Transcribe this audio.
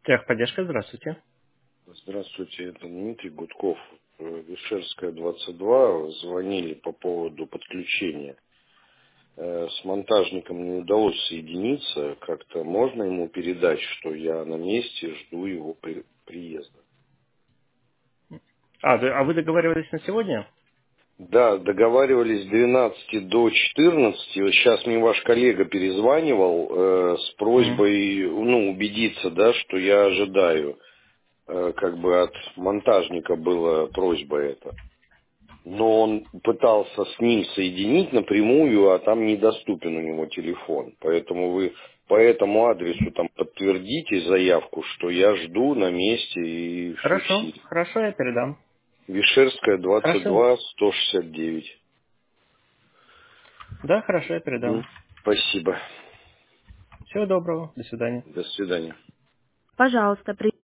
Техподдержка, здравствуйте. Здравствуйте, это Дмитрий Гудков, Вишерская, 22. Звонили по поводу подключения. С монтажником не удалось соединиться. Как-то можно ему передать, что я на месте, жду его приезда? А вы договаривались на сегодня? Да, договаривались с 12 до 14. Вот сейчас мне ваш коллега перезванивал с Мгм. просьбой убедиться, да, что я ожидаю. Как бы от монтажника была просьба эта. Но он пытался с ним соединить напрямую, а там недоступен у него телефон. Поэтому вы по этому адресу там подтвердите заявку, что я жду на месте и все в Хорошо, силе. хорошо, я передам. Вишерская, Хорошо. 22, 169. Да, хорошо, я передам. Спасибо. Всего доброго, до свидания. До свидания. Пожалуйста,